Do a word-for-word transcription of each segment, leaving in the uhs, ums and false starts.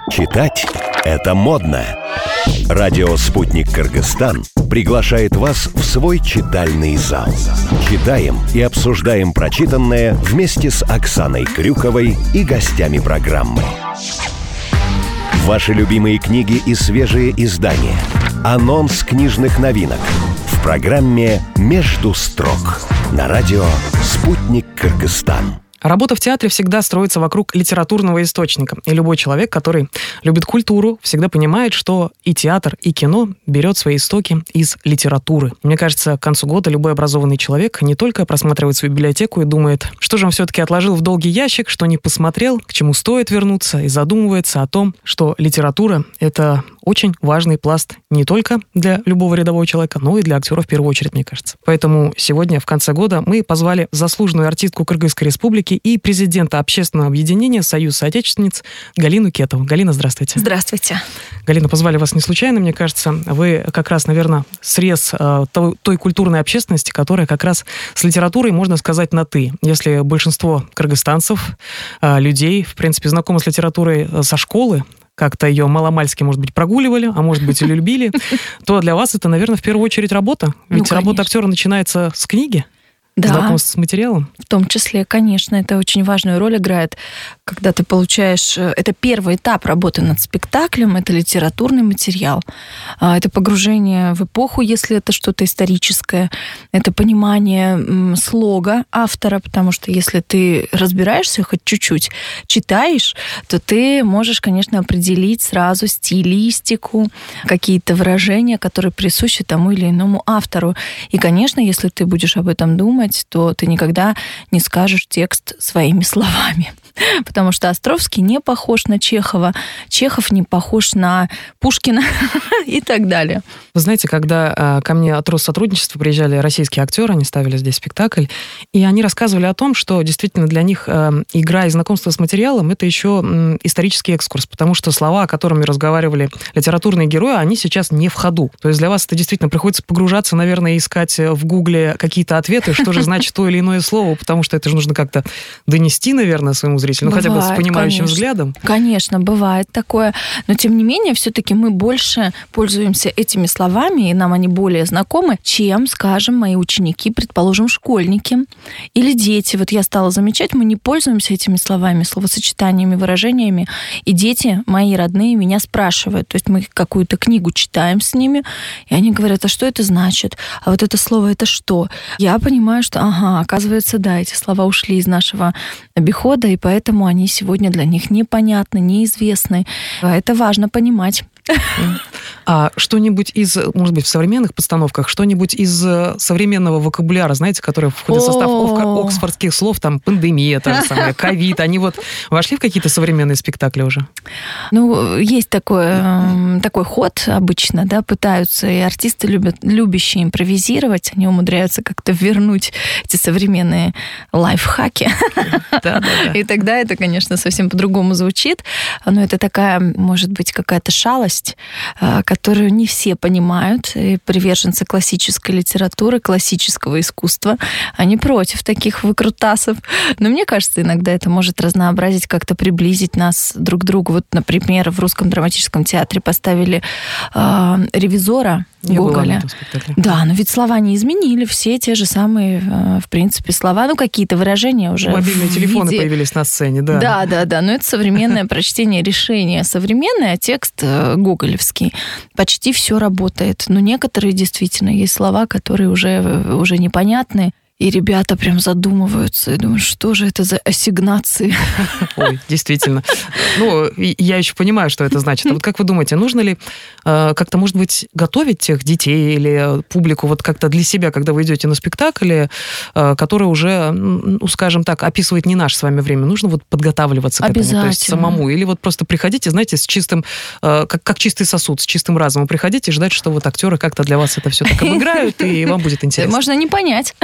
Читать – это модно. Радио «Спутник Кыргызстан» приглашает вас в свой читальный зал. Читаем и обсуждаем прочитанное вместе с Оксаной Крюковой и гостями программы. Ваши любимые книги и свежие издания. Анонс книжных новинок в программе «Между строк» на радио «Спутник Кыргызстан». Работа в театре всегда строится вокруг литературного источника. И любой человек, который любит культуру, всегда понимает, что и театр, и кино берет свои истоки из литературы. Мне кажется, к концу года любой образованный человек не только просматривает свою библиотеку и думает, что же он все-таки отложил в долгий ящик, что не посмотрел, к чему стоит вернуться, и задумывается о том, что литература — это очень важный пласт не только для любого рядового человека, но и для актера в первую очередь, мне кажется. Поэтому сегодня, в конце года, мы позвали заслуженную артистку Кыргызской республики и президента общественного объединения «Союз соотечественниц» Галину Кетову. Галина, здравствуйте. Здравствуйте. Галина, позвали вас не случайно, мне кажется. Вы как раз, наверное, срез э, той, той культурной общественности, которая как раз с литературой, можно сказать, на «ты». Если большинство кыргызстанцев, э, людей, в принципе, знакомы с литературой со школы, как-то ее маломальски, может быть, прогуливали, а может быть, и любили, то для вас это, наверное, в первую очередь работа. Ведь ну, работа актера начинается с книги. Да, знакомство с материалом? В том числе, конечно, это очень важную роль играет, когда ты получаешь... Это первый этап работы над спектаклем, это литературный материал, это погружение в эпоху, если это что-то историческое, это понимание слога автора, потому что если ты разбираешься хоть чуть-чуть, читаешь, то ты можешь, конечно, определить сразу стилистику, какие-то выражения, которые присущи тому или иному автору. И, конечно, если ты будешь об этом думать, то ты никогда не скажешь текст своими словами. Потому что Островский не похож на Чехова, Чехов не похож на Пушкина и так далее. Вы знаете, когда ко мне от Россотрудничества приезжали российские актеры, они ставили здесь спектакль, и они рассказывали о том, что действительно для них игра и знакомство с материалом — это еще исторический экскурс, потому что слова, о которых разговаривали литературные герои, они сейчас не в ходу. То есть для вас это действительно приходится погружаться, наверное, и искать в Гугле какие-то ответы, что же значит то или иное слово, потому что это же нужно как-то донести, наверное, своему зрителю, ну бывает, хотя бы с понимающим конечно. взглядом. Конечно, бывает такое. Но тем не менее, все-таки мы больше пользуемся этими словами, и нам они более знакомы, чем, скажем, мои ученики, предположим, школьники или дети. Вот я стала замечать, мы не пользуемся этими словами, словосочетаниями, выражениями, и дети, мои родные, меня спрашивают. То есть мы какую-то книгу читаем с ними, и они говорят, а что это значит? А вот это слово, это что? Я понимаю, что, ага, оказывается, да, эти слова ушли из нашего обихода, и поэтому они сегодня для них непонятны, неизвестны. Это важно понимать. А что-нибудь из, может быть, в современных постановках, что-нибудь из современного вокабуляра, знаете, который входит в состав оксфордских слов, там, пандемия, та же самая, ковид, они вот вошли в какие-то современные спектакли уже? Ну, есть такой, такой ход обычно, да, пытаются, и артисты любят, любящие импровизировать, они умудряются как-то вернуть эти современные лайфхаки. Да, да, да. И тогда это, конечно, совсем по-другому звучит, но это такая, может быть, какая-то шалость, которую не все понимают, и приверженцы классической литературы, классического искусства, они против таких выкрутасов. Но мне кажется, иногда это может разнообразить, как-то приблизить нас друг к другу. Вот, например, в Русском драматическом театре поставили э, «Ревизора» Гоголя. Да, но ведь слова не изменили, все те же самые, э, в принципе, слова, ну, какие-то выражения уже. Мобильные телефоны виде... появились на сцене, да. Да, да, да, но это современное прочтение решения. Современное, а текст гоголевский. Почти все работает. Но некоторые действительно есть слова, которые уже, уже непонятны. И ребята прям задумываются и думают, что же это за ассигнации. Ой, действительно. Ну, я еще понимаю, что это значит. А вот как вы думаете, нужно ли э, как-то, может быть, готовить тех детей или публику вот как-то для себя, когда вы идете на спектакль, э, который уже, ну, скажем так, описывает не наше с вами время? Нужно вот подготавливаться к этому, то есть самому? Или вот просто приходите, знаете, с чистым, э, как, как чистый сосуд, с чистым разумом приходите и ждать, что вот актеры как-то для вас это все так обыграют, и вам будет интересно. Можно не понять.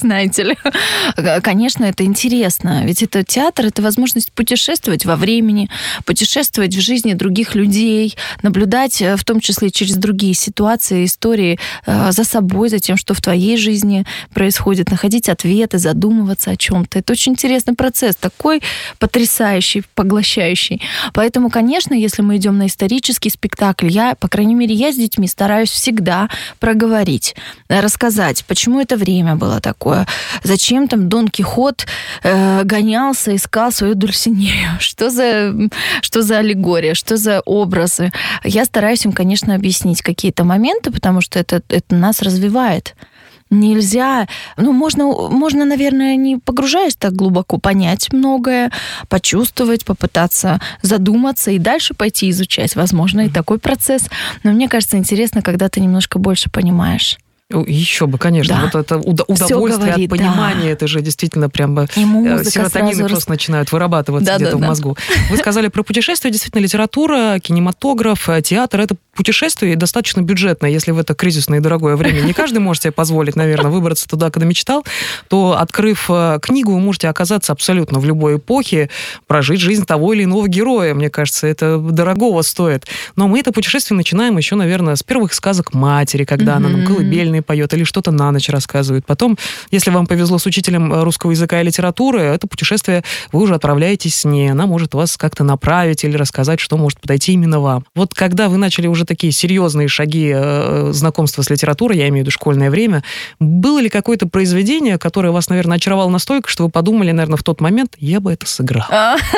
знаете ли. Конечно, это интересно, ведь это театр, это возможность путешествовать во времени, путешествовать в жизни других людей, наблюдать в том числе через другие ситуации, истории за собой, за тем, что в твоей жизни происходит, находить ответы, задумываться о чем-то. Это очень интересный процесс, такой потрясающий, поглощающий. Поэтому, конечно, если мы идем на исторический спектакль, я, по крайней мере, я с детьми стараюсь всегда проговорить, рассказать, почему это время было такое, зачем там Дон Кихот э, гонялся, искал свою Дульсинею, что за, что за аллегория, что за образы. Я стараюсь им, конечно, объяснить какие-то моменты, потому что это, это нас развивает. Нельзя, ну, можно, можно, наверное, не погружаясь так глубоко, понять многое, почувствовать, попытаться задуматься и дальше пойти изучать. Возможно, и такой процесс. Но мне кажется, интересно, когда ты немножко больше понимаешь. Еще бы, конечно. Да. Вот это удовольствие говорит, от понимания, да. Это же действительно прям серотонины просто рас... начинают вырабатываться да, где-то да, в мозгу. Да. Вы сказали про путешествия. Действительно, литература, кинематограф, театр — это путешествие достаточно бюджетное, если в это кризисное и дорогое время. Не каждый может себе позволить, наверное, выбраться туда, когда мечтал, то, открыв книгу, вы можете оказаться абсолютно в любой эпохе, прожить жизнь того или иного героя. Мне кажется, это дорогого стоит. Но мы это путешествие начинаем еще, наверное, с первых сказок матери, когда mm-hmm. она нам колыбельные поет или что-то на ночь рассказывает. Потом, если вам повезло с учителем русского языка и литературы, это путешествие вы уже отправляетесь с ней. Она может вас как-то направить или рассказать, что может подойти именно вам. Вот когда вы начали уже такие серьезные шаги э, знакомства с литературой, я имею в виду школьное время, было ли какое-то произведение, которое вас, наверное, очаровало настолько, что вы подумали, наверное, в тот момент, я бы это сыграл?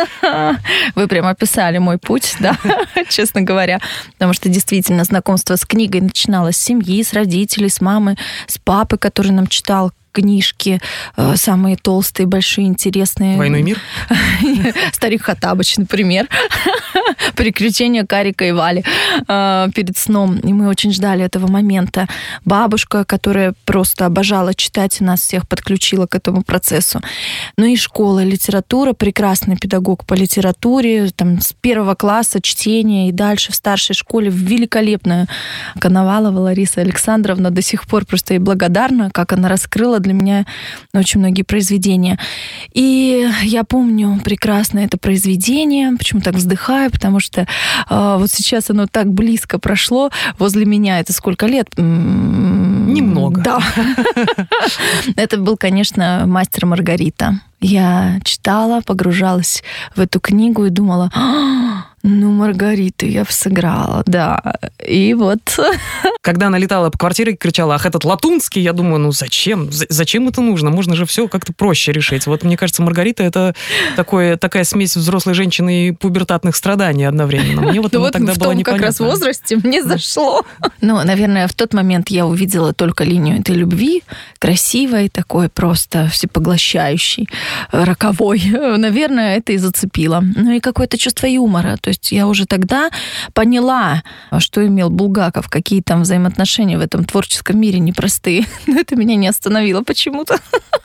Вы прям описали мой путь, да, честно говоря. Потому что действительно знакомство с книгой начиналось с семьи, с родителей, с мамы, с папой, который нам читал книжки, самые толстые, большие, интересные. «Войну и мир»? «Старик Хоттабыч», например. «Приключения Карика и Вали» перед сном. И мы очень ждали этого момента. Бабушка, которая просто обожала читать, и нас всех подключила к этому процессу. Ну и школа, литература, прекрасный педагог по литературе, там, с первого класса чтение и дальше в старшей школе великолепная Коновалова Лариса Александровна. До сих пор просто ей благодарна, как она раскрыла для меня очень многие произведения. И я помню прекрасно это произведение, почему так вздыхаю, потому что э, вот сейчас оно так близко прошло возле меня. Это сколько лет? Немного. Да. Это был, конечно, «Мастер и Маргарита». Я читала, погружалась в эту книгу и думала, ну, Маргариту я бы сыграла, да. И вот... Когда она летала по квартире и кричала, ах, этот Латунский, я думаю, ну зачем? Зачем это нужно? Можно же все как-то проще решить. Вот, мне кажется, Маргарита — это такое, такая смесь взрослой женщины и пубертатных страданий одновременно. Мне вот она тогда была непонятна. В том как раз возрасте мне зашло. Ну, наверное, в тот момент я увидела только линию этой любви, красивой, такой просто всепоглощающей, роковой. Наверное, это и зацепило. Ну и какое-то чувство юмора. То есть я уже тогда поняла, что имел Булгаков, какие там взаимоотношения в этом творческом мире непростые. Но это меня не остановило почему-то.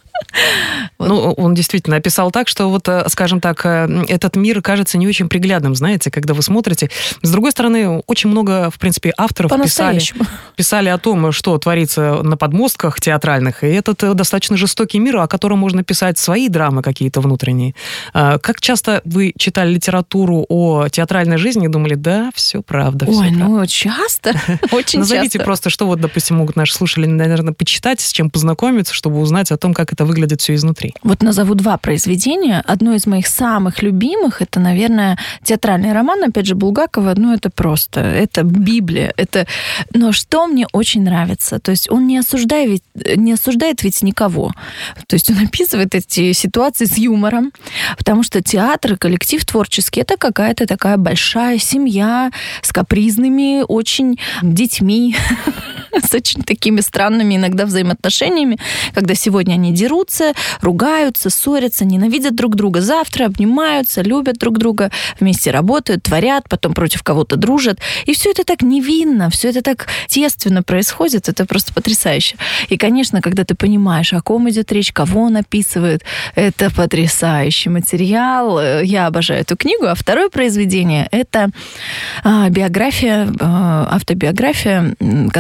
Вот. Ну, он действительно описал так, что вот, скажем так, этот мир кажется не очень приглядным, знаете, когда вы смотрите. С другой стороны, очень много, в принципе, авторов писали, писали о том, что творится на подмостках театральных, и этот достаточно жестокий мир, о котором можно писать свои драмы какие-то внутренние. Как часто вы читали литературу о театральной жизни и думали, да, все правда, все Ой, правда. ну, часто, очень часто. Назовите просто, что вот, допустим, могут наши слушатели, наверное, почитать, с чем познакомиться, чтобы узнать о том, как это выглядит все изнутри. Вот назову два произведения. Одно из моих самых любимых, это, наверное, театральный роман, опять же, Булгакова. Ну, это просто, это Библия. Это... Но что мне очень нравится, то есть он не осуждает, ведь, не осуждает ведь никого. То есть он описывает эти ситуации с юмором, потому что театр, коллектив творческий, это какая-то такая большая семья с капризными очень детьми, с очень такими странными иногда взаимоотношениями, когда сегодня они дерутся, ругаются, ссорятся, ненавидят друг друга, завтра обнимаются, любят друг друга, вместе работают, творят, потом против кого-то дружат. И все это так невинно, все это так естественно происходит, это просто потрясающе. И, конечно, когда ты понимаешь, о ком идет речь, кого он описывает, это потрясающий материал. Я обожаю эту книгу. А второе произведение — это биография, автобиография, которую записывает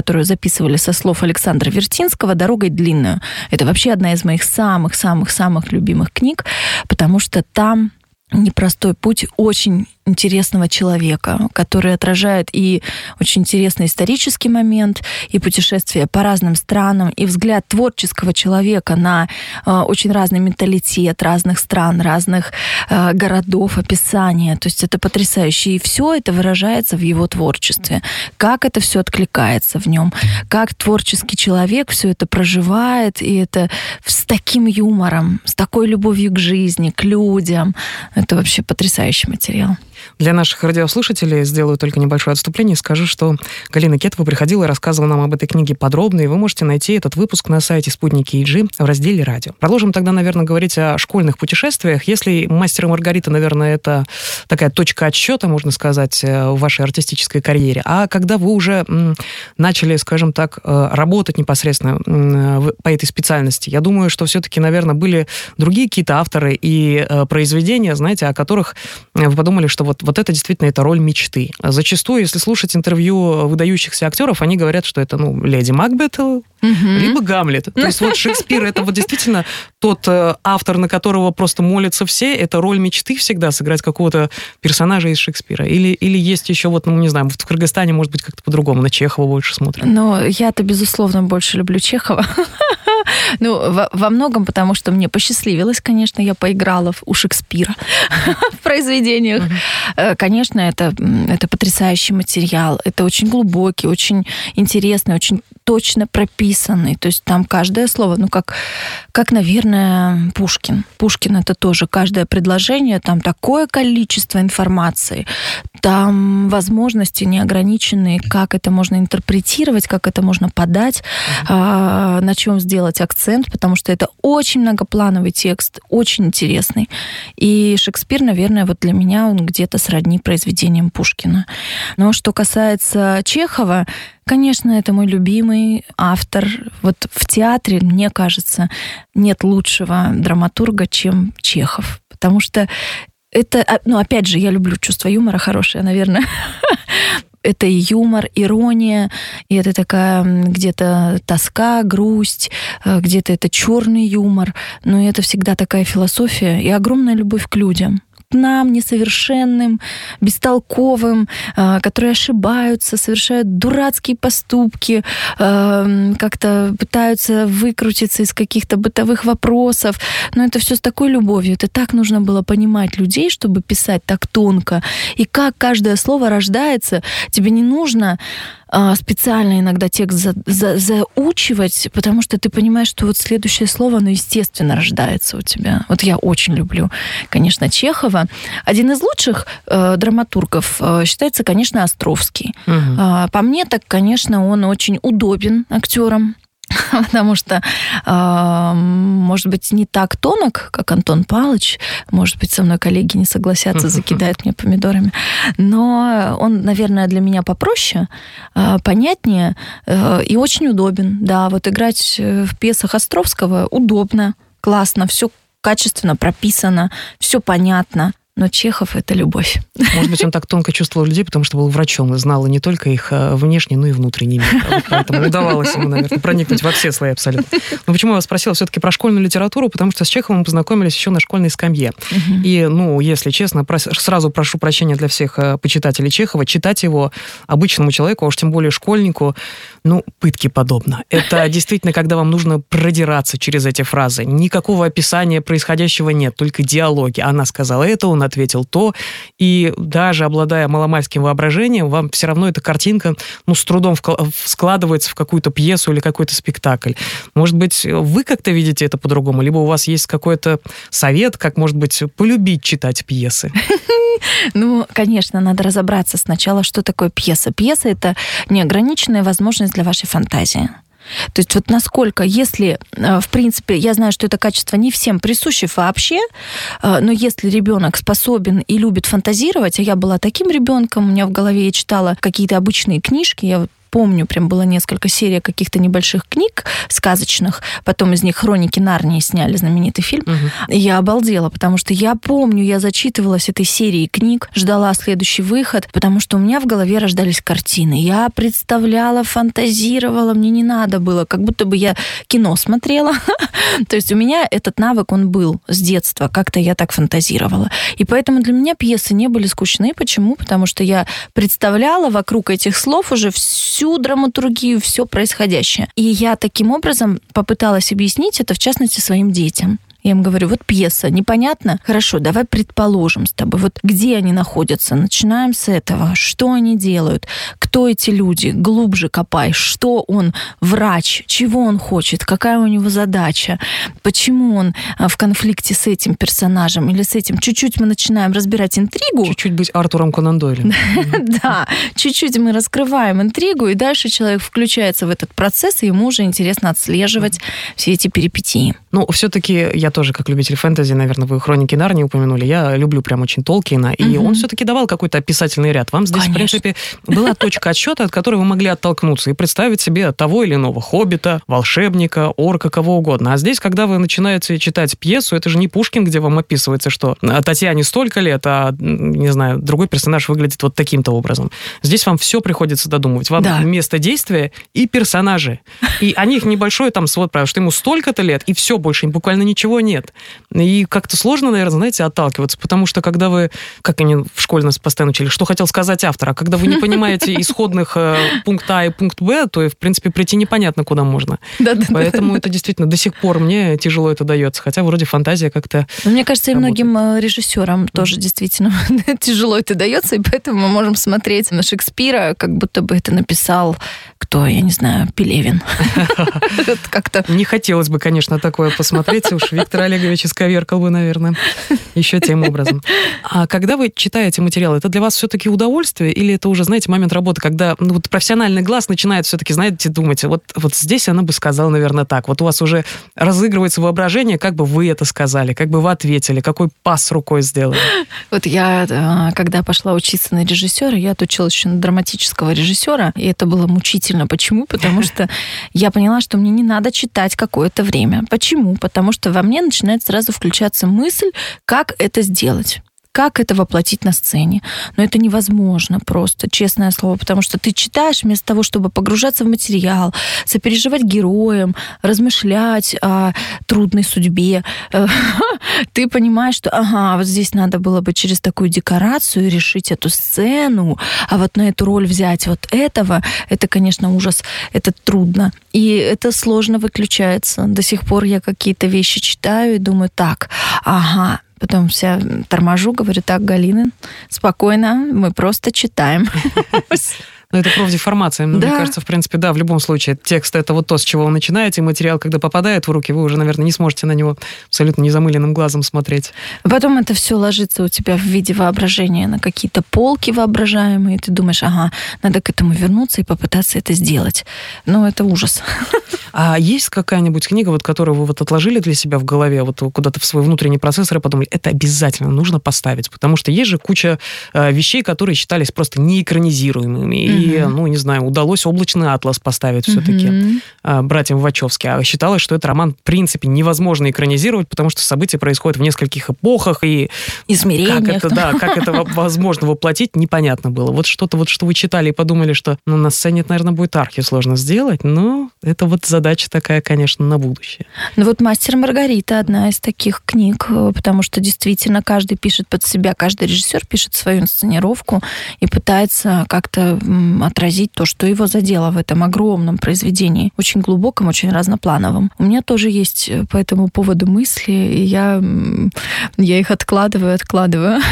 записывали со слов Александра Вертинского «Дорогой длинную». Это вообще одна из моих самых-самых-самых любимых книг, потому что там непростой путь очень интересного человека, который отражает и очень интересный исторический момент, и путешествие по разным странам, и взгляд творческого человека на э, очень разный менталитет разных стран, разных э, городов, описания. То есть это потрясающе. И все это выражается в его творчестве. Как это все откликается в нем, как творческий человек все это проживает, и это с таким юмором, с такой любовью к жизни, к людям. Это вообще потрясающий материал. Для наших радиослушателей сделаю только небольшое отступление и скажу, что Галина Кетова приходила и рассказывала нам об этой книге подробно, и вы можете найти этот выпуск на сайте Спутники и джи в разделе «Радио». Продолжим тогда, наверное, говорить о школьных путешествиях. Если «Мастер и Маргарита», наверное, это такая точка отсчета, можно сказать, в вашей артистической карьере, а когда вы уже начали, скажем так, работать непосредственно по этой специальности, я думаю, что все-таки, наверное, были другие какие-то авторы и произведения, знаете, о которых вы подумали, что вот, вот это действительно это роль мечты. Зачастую, если слушать интервью выдающихся актеров, они говорят, что это, ну, леди Макбет, угу. либо Гамлет. То есть вот Шекспир, это вот действительно тот автор, на которого просто молятся все, это роль мечты всегда, сыграть какого-то персонажа из Шекспира. Или, или есть еще, вот, ну, не знаю, в Кыргызстане, может быть, как-то по-другому, на Чехова больше смотрят. Ну, я-то, безусловно, больше люблю Чехова. Ну, во, во многом, потому что мне посчастливилось, конечно, я поиграла у Шекспира в произведениях. Uh-huh. Конечно, это, это потрясающий материал, это очень глубокий, очень интересный, очень точно прописанный. То есть там каждое слово, ну, как, как, наверное, Пушкин. Пушкин — это тоже каждое предложение, там такое количество информации, там возможности неограниченные, как это можно интерпретировать, как это можно подать, uh-huh. а, на чем сделать акцент, потому что это очень многоплановый текст, очень интересный. И Шекспир, наверное, вот для меня он где-то сродни произведениям Пушкина. Но что касается Чехова, конечно, это мой любимый автор. Вот в театре, мне кажется, нет лучшего драматурга, чем Чехов. Потому что это, ну, опять же, я люблю чувство юмора хорошее, наверное. Это и юмор, ирония, и это такая где-то тоска, грусть, где-то это черный юмор, но это всегда такая философия и огромная любовь к людям. К нам, несовершенным, бестолковым, которые ошибаются, совершают дурацкие поступки, как-то пытаются выкрутиться из каких-то бытовых вопросов. Но это все с такой любовью. Это так нужно было понимать людей, чтобы писать так тонко. И как каждое слово рождается, тебе не нужно специально иногда текст за, за, заучивать, потому что ты понимаешь, что вот следующее слово, оно естественно рождается у тебя. Вот я очень люблю, конечно, Чехова. Один из лучших э, драматургов э, считается, конечно, Островский. Угу. Э, по мне, так, конечно, он очень удобен актерам, потому что, э, может быть, не так тонок, как Антон Палыч, может быть, со мной коллеги не согласятся, закидают мне помидорами, но он, наверное, для меня попроще, э, понятнее э, и очень удобен. Да, вот играть в пьесах Островского удобно, классно, все качественно прописано, все понятно. Но Чехов — это любовь. Может быть, он так тонко чувствовал людей, потому что был врачом и знал не только их внешний, но и внутренний мир. Вот поэтому удавалось ему, наверное, проникнуть во все слои абсолютно. Но почему я вас спросила все-таки про школьную литературу? Потому что с Чеховым мы познакомились еще на школьной скамье. Угу. И, ну, если честно, сразу прошу прощения для всех почитателей Чехова, читать его обычному человеку, а уж тем более школьнику, ну, пытки подобно. Это действительно, когда вам нужно продираться через эти фразы. Никакого описания происходящего нет, только диалоги. Она сказала это, он ответил то, и даже обладая маломальским воображением, вам все равно эта картинка, ну, с трудом складывается в какую-то пьесу или какой-то спектакль. Может быть, вы как-то видите это по-другому, либо у вас есть какой-то совет, как, может быть, полюбить читать пьесы? Ну, конечно, надо разобраться сначала, что такое пьеса. Пьеса — это неограниченная возможность для вашей фантазии. То есть вот насколько, если, в принципе, я знаю, что это качество не всем присуще вообще, но если ребенок способен и любит фантазировать, а я была таким ребенком, у меня в голове я читала какие-то обычные книжки, я помню, прям было несколько серий каких-то небольших книг сказочных, потом из них «Хроники Нарнии» сняли, знаменитый фильм. Угу. Я обалдела, потому что я помню, я зачитывалась этой серией книг, ждала следующий выход, потому что у меня в голове рождались картины. Я представляла, фантазировала, мне не надо было, как будто бы я кино смотрела. То есть у меня этот навык, он был с детства, как-то я так фантазировала. И поэтому для меня пьесы не были скучны. Почему? Потому что я представляла вокруг этих слов уже всю драматургию, все происходящее. И я таким образом попыталась объяснить это, в частности, своим детям. Я им говорю, вот пьеса, непонятно? Хорошо, давай предположим с тобой, вот где они находятся, начинаем с этого, что они делают, кто эти люди, глубже копай, что он врач, чего он хочет, какая у него задача, почему он в конфликте с этим персонажем или с этим. Чуть-чуть мы начинаем разбирать интригу. Чуть-чуть быть Артуром Конан Дойлем. Да, чуть-чуть мы раскрываем интригу, и дальше человек включается в этот процесс, и ему уже интересно отслеживать все эти перипетии. Ну, все-таки я тоже, как любитель фэнтези, наверное, вы «Хроники Нарнии» упомянули, я люблю прям очень Толкиена, и угу. он все-таки давал какой-то описательный ряд. Вам здесь, конечно, в принципе, была точка отсчета, от которой вы могли оттолкнуться и представить себе того или иного хоббита, волшебника, орка, кого угодно. А здесь, когда вы начинаете читать пьесу, это же не Пушкин, где вам описывается, что Татьяне столько лет, а, не знаю, другой персонаж выглядит вот таким-то образом. Здесь вам все приходится додумывать. Вам да. место действия и персонажи. И о них небольшой там свод правил, что ему столько-то лет, и все, больше буквально ничего нет. И как-то сложно, наверное, знаете, отталкиваться, потому что когда вы, как они в школе нас постоянно учили, что хотел сказать автор, а когда вы не понимаете исходных э, пункт А и пункт Б, то, в принципе, прийти непонятно, куда можно. Да, да, Поэтому да. это действительно до сих пор мне тяжело это дается, хотя вроде фантазия как-то... Но мне кажется, и многим режиссерам тоже действительно тяжело это дается, и поэтому мы можем смотреть на Шекспира, как будто бы это написал кто, я не знаю, Пелевин. Как-то... Не хотелось бы, конечно, такое посмотреть, уж Виктор Олегович исковеркал бы, наверное, еще тем образом. А когда вы читаете материал, это для вас все-таки удовольствие, или это уже, знаете, момент работы, когда ну, вот профессиональный глаз начинает все-таки, знаете, думать, вот, вот здесь она бы сказала, наверное, так. Вот у вас уже разыгрывается воображение, как бы вы это сказали, как бы вы ответили, какой пас рукой сделали. Вот я, когда пошла учиться на режиссера, я отучилась еще на драматического режиссера, и это было мучительно. Почему? Потому что я поняла, что мне не надо читать какое-то время. Почему? Потому что во мне начинает сразу включаться мысль, как это сделать. Как это воплотить на сцене. Но это невозможно просто, честное слово, потому что ты читаешь вместо того, чтобы погружаться в материал, сопереживать героям, размышлять о трудной судьбе. Ты понимаешь, что ага, вот здесь надо было бы через такую декорацию решить эту сцену, а вот на эту роль взять вот этого, это, конечно, ужас, это трудно. И это сложно выключается. До сих пор я какие-то вещи читаю и думаю, так, ага, потом вся торможу, говорю, так, Галина, спокойно, мы просто читаем. Ну, это профдеформация. Да. Мне кажется, в принципе, да, в любом случае, текст — это вот то, с чего вы начинаете, материал, когда попадает в руки, вы уже, наверное, не сможете на него абсолютно незамыленным глазом смотреть. Потом это все ложится у тебя в виде воображения на какие-то полки воображаемые, и ты думаешь, ага, надо к этому вернуться и попытаться это сделать. Ну, это ужас. А есть какая-нибудь книга, вот, которую вы вот отложили для себя в голове, вот куда-то в свой внутренний процессор и подумали, это обязательно нужно поставить, потому что есть же куча э, вещей, которые считались просто неэкранизируемыми, и, ну, не знаю, удалось «Облачный атлас» поставить все-таки mm-hmm. братьям Вачовски. А считалось, что этот роман, в принципе, невозможно экранизировать, потому что события происходят в нескольких эпохах, и измерениях. Как это, да, как это возможно воплотить, непонятно было. Вот что-то, вот, что вы читали и подумали, что ну, на сцене это, наверное, будет архисложно сделать, но это вот задача такая, конечно, на будущее. Ну вот «Мастер и Маргарита» одна из таких книг, потому что действительно каждый пишет под себя, каждый режиссер пишет свою инсценировку и пытается как-то отразить то, что его задело в этом огромном произведении, очень глубоком, очень разноплановом. У меня тоже есть по этому поводу мысли, и я, я их откладываю, откладываю.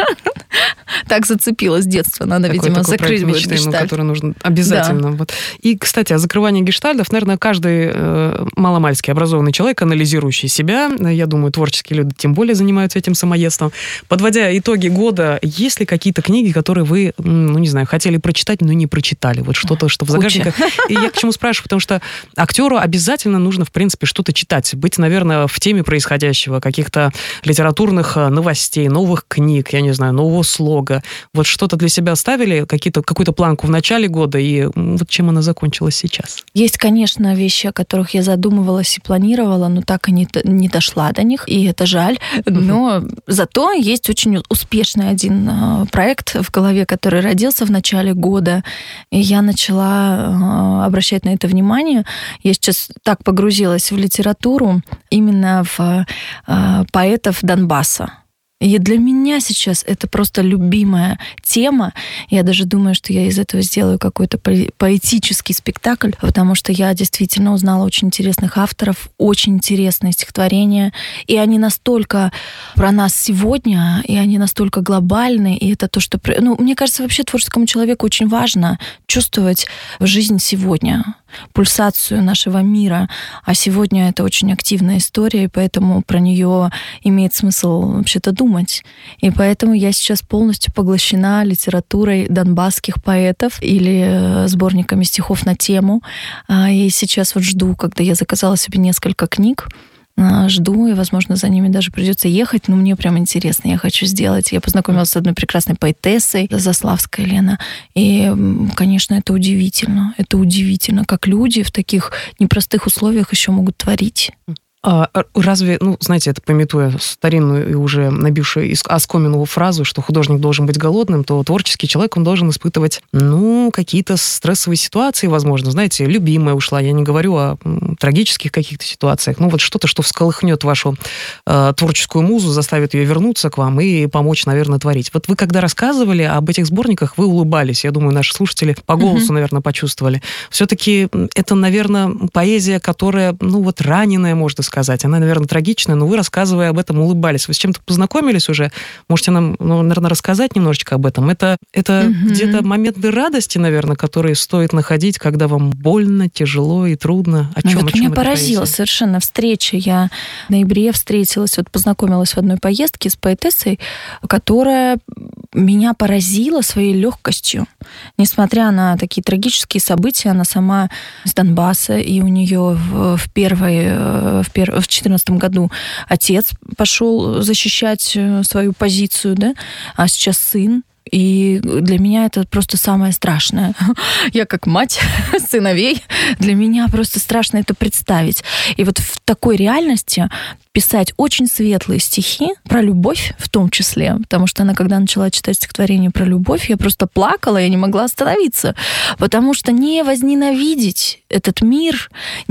Так зацепилось с детства. Надо, такой, видимо, такой закрыть будет гештальт. Который нужно обязательно. Да. Вот. И, кстати, о закрывании гештальтов, наверное, каждый э, маломальски образованный человек, анализирующий себя, я думаю, творческие люди тем более занимаются этим самоедством. Подводя итоги года, есть ли какие-то книги, которые вы, ну, не знаю, хотели прочитать, но не прочитали? Вот что-то, что в загашниках. И я к чему спрашиваю? Потому что актеру обязательно нужно, в принципе, что-то читать. Быть, наверное, в теме происходящего, каких-то литературных новостей, новых книг, я не знаю, нового одного слога? Вот что-то для себя ставили, какие-то, какую-то планку в начале года, и вот чем она закончилась сейчас? Есть, конечно, вещи, о которых я задумывалась и планировала, но так и не, не дошла до них, и это жаль. Но uh-huh. зато есть очень успешный один проект в голове, который родился в начале года, и я начала обращать на это внимание. Я сейчас так погрузилась в литературу, именно в поэтов Донбасса. И для меня сейчас это просто любимая тема. Я даже думаю, что я из этого сделаю какой-то поэтический спектакль, потому что я действительно узнала очень интересных авторов, очень интересные стихотворения, и они настолько про нас сегодня, и они настолько глобальны, и это то, что... Ну, мне кажется, вообще творческому человеку очень важно чувствовать жизнь сегодня, пульсацию нашего мира, а сегодня это очень активная история, и поэтому про нее имеет смысл вообще-то думать. И поэтому я сейчас полностью поглощена литературой донбасских поэтов или сборниками стихов на тему. И сейчас вот жду, когда я заказала себе несколько книг, жду, и, возможно, за ними даже придется ехать, но мне прям интересно, я хочу сделать. Я познакомилась с одной прекрасной поэтессой, Заславская Лена, и, конечно, это удивительно. Это удивительно, как люди в таких непростых условиях еще могут творить. А разве, ну, знаете, это памятуя старинную и уже набившую оскомину фразу, что художник должен быть голодным, то творческий человек, он должен испытывать, ну, какие-то стрессовые ситуации, возможно. Знаете, любимая ушла, я не говорю о трагических каких-то ситуациях, ну, вот что-то, что всколыхнет вашу э, творческую музу, заставит ее вернуться к вам и помочь, наверное, творить. Вот вы, когда рассказывали об этих сборниках, вы улыбались. Я думаю, наши слушатели по голосу, mm-hmm. наверное, почувствовали. Все-таки это, наверное, поэзия, которая, ну, вот раненая, можно сказать. сказать. Она, наверное, трагичная, но вы, рассказывая об этом, улыбались. Вы с чем-то познакомились уже? Можете нам, ну, наверное, рассказать немножечко об этом? Это, это mm-hmm. где-то моменты радости, наверное, которые стоит находить, когда вам больно, тяжело и трудно. О чем, вот о чем меня поразила поэзия? Совершенно встреча. Я в ноябре встретилась, вот познакомилась в одной поездке с поэтессой, которая меня поразила своей легкостью. Несмотря на такие трагические события, она сама с Донбасса, и у нее в, в первой, в первой в две тысячи четырнадцатом году отец пошел защищать свою позицию, да, а сейчас сын. И для меня это просто самое страшное. Я как мать сыновей, для меня просто страшно это представить. И вот в такой реальности писать очень светлые стихи про любовь в том числе, потому что она, когда начала читать стихотворение про любовь, я просто плакала, я не могла остановиться, потому что не возненавидеть этот мир,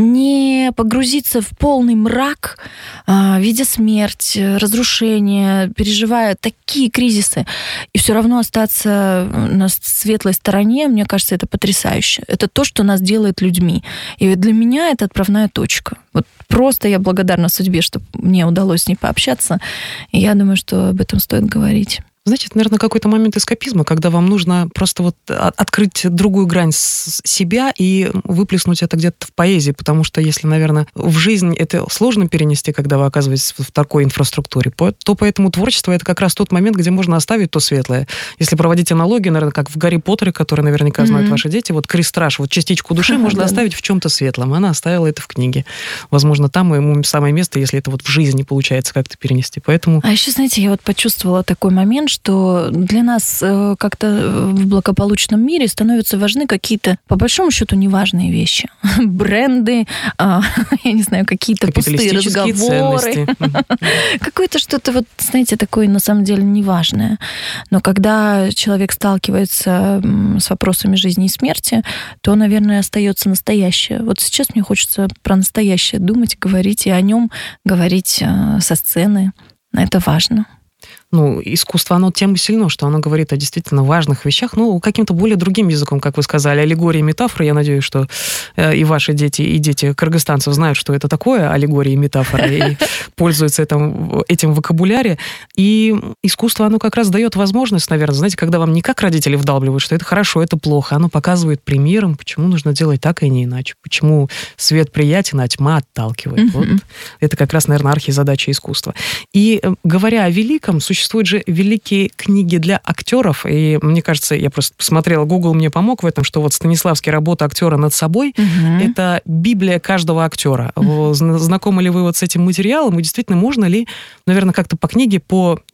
не погрузиться в полный мрак, видя смерть, разрушение, переживая такие кризисы, и все равно остаться на светлой стороне, мне кажется, это потрясающе. Это то, что нас делает людьми. И для меня это отправная точка. Вот просто я благодарна судьбе, что мне удалось с ней пообщаться. И я думаю, что об этом стоит говорить. Знаете, это, наверное, какой-то момент эскапизма, когда вам нужно просто вот открыть другую грань себя и выплеснуть это где-то в поэзии, потому что если, наверное, в жизнь это сложно перенести, когда вы оказываетесь в такой инфраструктуре, то поэтому творчество — это как раз тот момент, где можно оставить то светлое. Если проводить аналогию, наверное, как в «Гарри Поттере», который наверняка знают mm-hmm. ваши дети, вот крестраж, вот частичку души можно оставить в чем-то светлом. Она оставила это в книге. Возможно, там ему самое место, если это вот в жизни получается как-то перенести. Поэтому... А еще, знаете, я вот почувствовала такой момент, что для нас как-то в благополучном мире становятся важны какие-то, по большому счету, неважные вещи. Бренды, я не знаю, какие-то пустые разговоры. Какое-то что-то, вот, знаете, такое на самом деле неважное. Но когда человек сталкивается с вопросами жизни и смерти, то, наверное, остается настоящее. Вот сейчас мне хочется про настоящее думать, говорить, и о нем говорить со сцены. Это важно. Ну, искусство, оно тем и сильно, что оно говорит о действительно важных вещах, ну, каким-то более другим языком, как вы сказали, аллегория и метафора. Я надеюсь, что и ваши дети, и дети кыргызстанцев знают, что это такое аллегория и метафора, и пользуются этим, этим вокабуляре. И искусство, оно как раз дает возможность, наверное, знаете, когда вам не как родители вдалбливают, что это хорошо, это плохо, оно показывает примером, почему нужно делать так и не иначе, почему свет приятен, а тьма отталкивает. Mm-hmm. Вот. Это как раз, наверное, архизадача искусства. И говоря о великом, существует Существуют же великие книги для актеров, и мне кажется, я просто посмотрела, Google мне помог в этом, что вот Станиславский «Работа актера над собой» uh-huh. это библия каждого актера. Uh-huh. Знакомы ли вы вот с этим материалом, и действительно можно ли, наверное, как-то по книге, по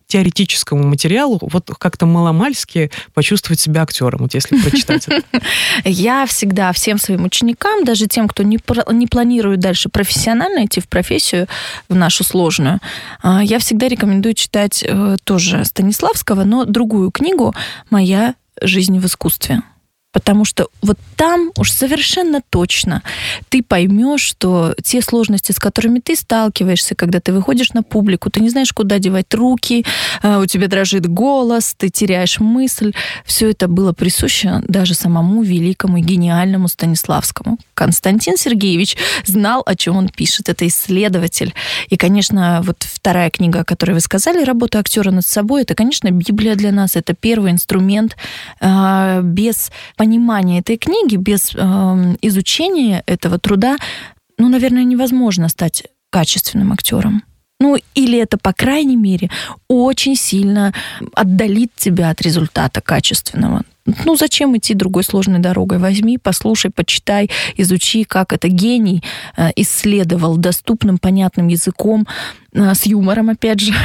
теоретическому материалу вот как-то маломальски почувствовать себя актером, вот если прочитать это? Я всегда всем своим ученикам, даже тем, кто не, не планирует дальше профессионально идти в профессию, в нашу сложную, я всегда рекомендую читать тоже Станиславского, но другую книгу «Моя жизнь в искусстве». Потому что вот там уж совершенно точно ты поймешь, что те сложности, с которыми ты сталкиваешься, когда ты выходишь на публику, ты не знаешь, куда девать руки, у тебя дрожит голос, ты теряешь мысль. Все это было присуще даже самому великому и гениальному Станиславскому. Константин Сергеевич знал, о чем он пишет. Это исследователь. И, конечно, вот вторая книга, о которой вы сказали, «Работа актера над собой», это, конечно, Библия для нас. Это первый инструмент. Без понимания этой книги, без э, изучения этого труда, ну, наверное, невозможно стать качественным актером. Ну, или это, по крайней мере, очень сильно отдалит тебя от результата качественного. Ну, зачем идти другой сложной дорогой? Возьми, послушай, почитай, изучи, как это гений исследовал доступным, понятным языком, с юмором, опять же.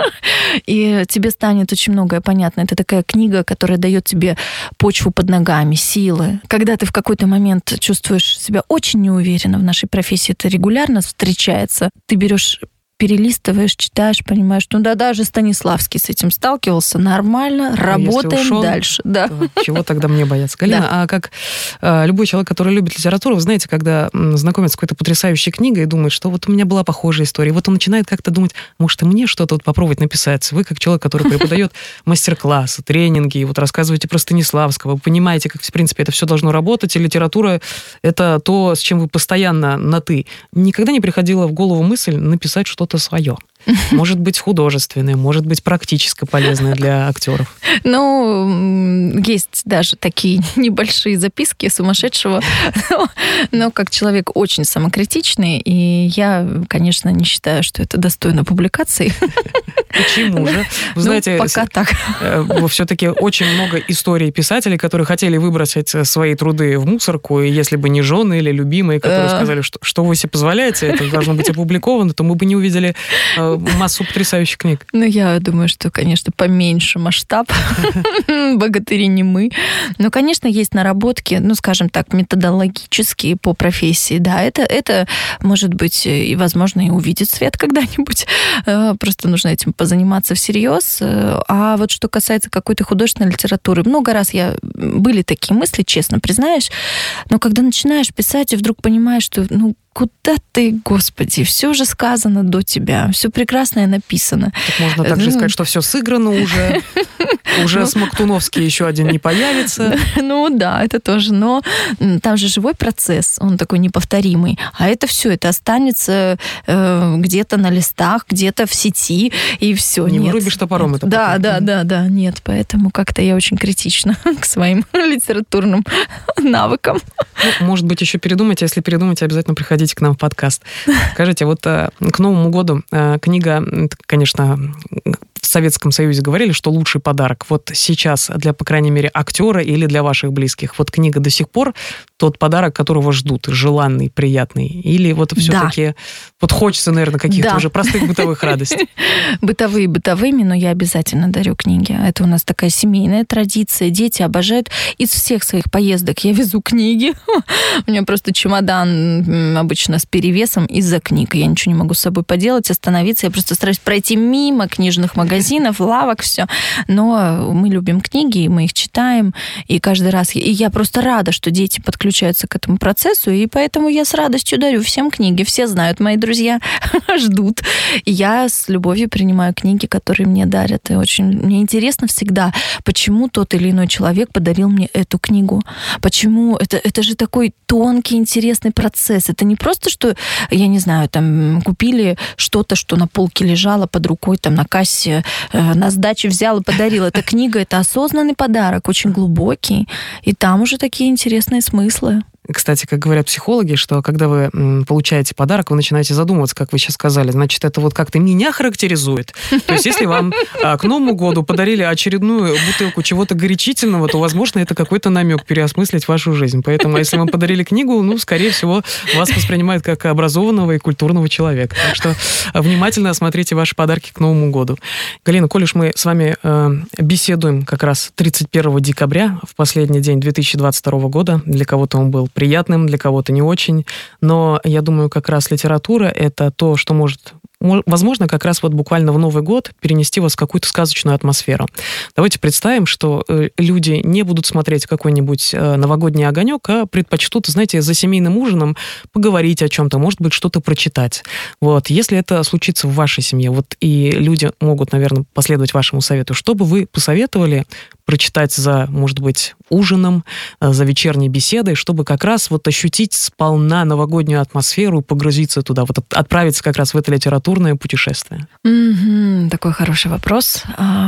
И тебе станет очень многое понятно. Это такая книга, которая дает тебе почву под ногами, силы. Когда ты в какой-то момент чувствуешь себя очень неуверенно в нашей профессии, это регулярно встречается, ты берешь, перелистываешь, читаешь, понимаешь, ну да, даже Станиславский с этим сталкивался, нормально, работаем ушел, дальше. Да. Чего тогда мне бояться? Галина, да. А как э, любой человек, который любит литературу, вы знаете, когда знакомится с какой-то потрясающей книгой и думает, что вот у меня была похожая история, вот он начинает как-то думать, может, и мне что-то вот попробовать написать. Вы, как человек, который преподает мастер-классы, тренинги, и вот рассказываете про Станиславского, вы понимаете, как, в принципе, это все должно работать, и литература — это то, с чем вы постоянно на «ты». Никогда не приходила в голову мысль написать что-то свое. Может быть, художественное, может быть, практически полезное для актеров. Ну, есть даже такие небольшие записки сумасшедшего, но, но как человек очень самокритичный, и я, конечно, не считаю, что это достойно публикации. Почему же? Вы знаете, ну, пока так. Все-таки очень много историй писателей, которые хотели выбросить свои труды в мусорку, и если бы не жены или любимые, которые сказали, что, что вы себе позволяете, это должно быть опубликовано, то мы бы не увидели массу потрясающих книг. Ну, я думаю, что, конечно, поменьше масштаб. Богатыри не мы. Но, конечно, есть наработки, ну, скажем так, методологические по профессии. Да, это, это может быть, и, возможно, и увидит свет когда-нибудь. Просто нужно этим позаниматься всерьез. А вот что касается какой-то художественной литературы, много раз я... Были такие мысли, честно признаюсь, но когда начинаешь писать, и вдруг понимаешь, что, ну, куда ты, Господи, все уже сказано до тебя, все прекрасное написано. Так можно также ну... сказать, что все сыграно уже, уже ну... Смоктуновский еще один не появится. Ну да, это тоже, но там же живой процесс, он такой неповторимый, а это все, это останется э, где-то на листах, где-то в сети, и все. Не нет. вырубишь топором это. Да, потом. да, да, да, нет, поэтому как-то я очень критична к своим литературным навыкам. Ну, может быть, еще передумайте, если передумаете, обязательно приходите к нам в подкаст. Скажите, вот к Новому году книга, конечно, в Советском Союзе говорили, что лучший подарок. Вот сейчас для, по крайней мере, актера или для ваших близких. Вот книга до сих пор тот подарок, которого ждут, желанный, приятный. Или вот все-таки да. вот хочется, наверное, каких-то да. уже простых бытовых радостей. Бытовые бытовыми, но я обязательно дарю книги. Это у нас такая семейная традиция. Дети обожают. Из всех своих поездок я везу книги. У меня просто чемодан обычно с перевесом из-за книг. Я ничего не могу с собой поделать, остановиться. Я просто стараюсь пройти мимо книжных магазинов, лавок, все. Но мы любим книги, и мы их читаем. И каждый раз... И я просто рада, что дети подключаются к этому процессу, и поэтому я с радостью дарю всем книги. Все знают, мои друзья ждут. И я с любовью принимаю книги, которые мне дарят. И очень мне интересно всегда, почему тот или иной человек подарил мне эту книгу. Почему? Это, это же такой тонкий, интересный процесс. Это не просто, что, я не знаю, там купили что-то, что на полке лежало под рукой, там на кассе, э, на сдаче взял и подарил. Эта книга — это осознанный подарок, очень глубокий. И там уже такие интересные смыслы. Кстати, как говорят психологи, что когда вы м, получаете подарок, вы начинаете задумываться, как вы сейчас сказали, значит, это вот как-то меня характеризует. То есть, если вам а, к Новому году подарили очередную бутылку чего-то горячительного, то, возможно, это какой-то намек переосмыслить вашу жизнь. Поэтому, если вам подарили книгу, ну, скорее всего, вас воспринимают как образованного и культурного человека. Так что внимательно осмотрите ваши подарки к Новому году. Галина, коль уж мы с вами э, беседуем как раз тридцать первого декабря, в последний день две тысячи двадцать второго года, для кого-то он был приятным, для кого-то не очень, но я думаю, как раз литература — это то, что может, возможно, как раз вот буквально в Новый год перенести вас в какую-то сказочную атмосферу. Давайте представим, что люди не будут смотреть какой-нибудь новогодний огонек, а предпочтут, знаете, за семейным ужином поговорить о чем-то, может быть, что-то прочитать. Вот. Если это случится в вашей семье, вот и люди могут, наверное, последовать вашему совету, что бы вы посоветовали прочитать за, может быть, ужином, за вечерней беседой, чтобы как раз вот ощутить сполна новогоднюю атмосферу, погрузиться туда, вот отправиться как раз в это литературное путешествие? Mm-hmm, такой хороший вопрос.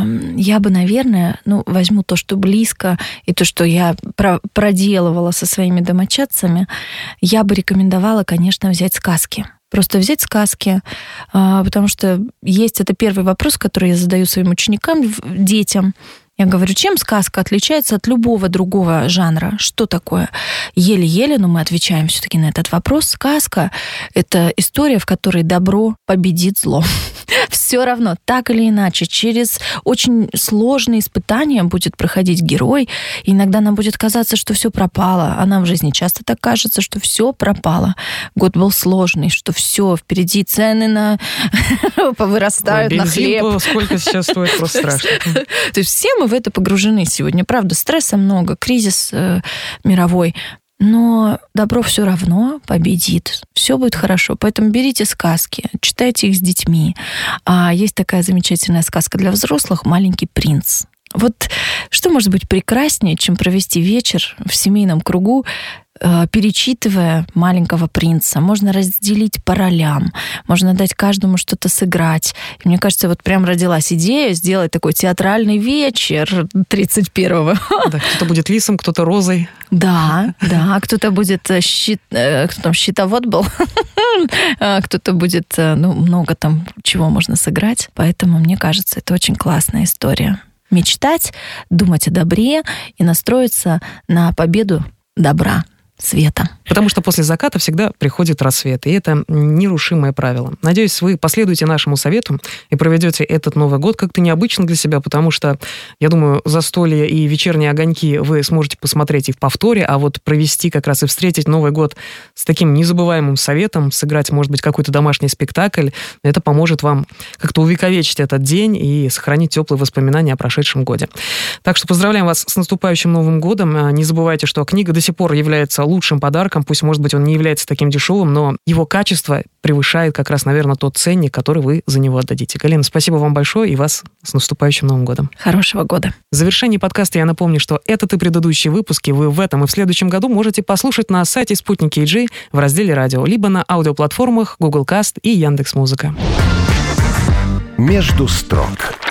Я бы, наверное, ну, возьму то, что близко, и то, что я проделывала со своими домочадцами, я бы рекомендовала, конечно, взять сказки. Просто взять сказки, потому что есть, это первый вопрос, который я задаю своим ученикам, детям. Я говорю, чем сказка отличается от любого другого жанра? Что такое? Еле-еле, но мы отвечаем все-таки на этот вопрос. Сказка — это история, в которой добро победит зло. Все равно, так или иначе, через очень сложные испытания будет проходить герой. И иногда нам будет казаться, что все пропало. А нам в жизни часто так кажется, что все пропало. Год был сложный, что все, впереди цены на повырастают, на хлеб. Сколько сейчас стоит, просто страшно. То есть все мы в это погружены сегодня. Правда, стресса много, кризис э, мировой. Но добро все равно победит. Все будет хорошо. Поэтому берите сказки, читайте их с детьми. А есть такая замечательная сказка для взрослых «Маленький принц». Вот что может быть прекраснее, чем провести вечер в семейном кругу, перечитывая «Маленького принца». Можно разделить по ролям, можно дать каждому что-то сыграть. И мне кажется, вот прям родилась идея сделать такой театральный вечер тридцать первого. Да, кто-то будет лисом, кто-то розой. Да, да, кто-то будет щит, кто там, щитовод был, кто-то будет, ну, много там чего можно сыграть. Поэтому, мне кажется, это очень классная история. Мечтать, думать о добре и настроиться на победу добра, света. Потому что после заката всегда приходит рассвет, и это нерушимое правило. Надеюсь, вы последуете нашему совету и проведете этот Новый год как-то необычно для себя, потому что, я думаю, застолье и вечерние огоньки вы сможете посмотреть и в повторе, а вот провести как раз и встретить Новый год с таким незабываемым советом, сыграть, может быть, какой-то домашний спектакль, это поможет вам как-то увековечить этот день и сохранить теплые воспоминания о прошедшем годе. Так что поздравляем вас с наступающим Новым годом. Не забывайте, что книга до сих пор является лучшим подарком, пусть, может быть, он не является таким дешевым, но его качество превышает как раз, наверное, тот ценник, который вы за него отдадите. Галина, спасибо вам большое и вас с наступающим Новым годом. Хорошего года. В завершении подкаста я напомню, что этот и предыдущие выпуски вы в этом и в следующем году можете послушать на сайте Спутник кей джи в разделе «Радио», либо на аудиоплатформах Google Cast и Яндекс.Музыка. «Между строк»